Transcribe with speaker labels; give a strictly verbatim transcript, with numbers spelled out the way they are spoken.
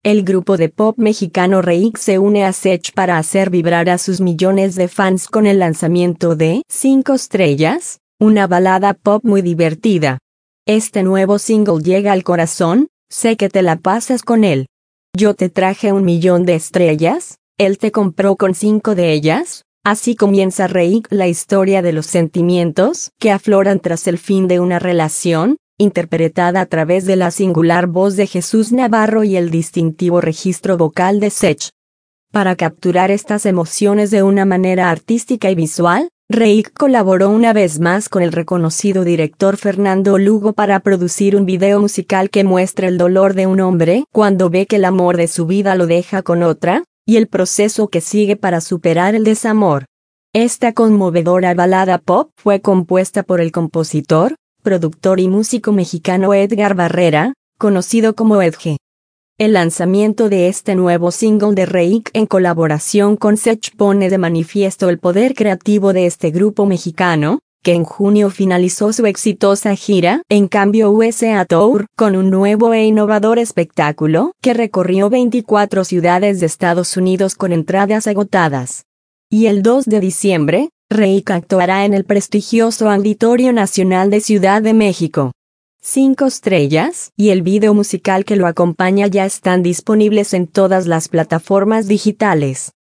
Speaker 1: El grupo de pop mexicano Reik se une a Sech para hacer vibrar a sus millones de fans con el lanzamiento de Cinco Estrellas, una balada pop muy divertida. Este nuevo single llega al corazón, sé que te la pasas con él. Yo te traje un millón de estrellas, él te compró con cinco de ellas. Así comienza Reik, la historia de los sentimientos que afloran tras el fin de una relación, interpretada a través de la singular voz de Jesús Navarro y el distintivo registro vocal de Sech. Para capturar estas emociones de una manera artística y visual, Reik colaboró una vez más con el reconocido director Fernando Lugo para producir un video musical que muestra el dolor de un hombre cuando ve que el amor de su vida lo deja con otra, y el proceso que sigue para superar el desamor. Esta conmovedora balada pop fue compuesta por el compositor, productor y músico mexicano Edgar Barrera, conocido como Edge. El lanzamiento de este nuevo single de Reik en colaboración con Sech pone de manifiesto el poder creativo de este grupo mexicano, que en junio finalizó su exitosa gira En Cambio U S A Tour con un nuevo e innovador espectáculo que recorrió veinticuatro ciudades de Estados Unidos con entradas agotadas. Y el dos de diciembre, Reik actuará en el prestigioso Auditorio Nacional de Ciudad de México. Cinco Estrellas y el video musical que lo acompaña ya están disponibles en todas las plataformas digitales.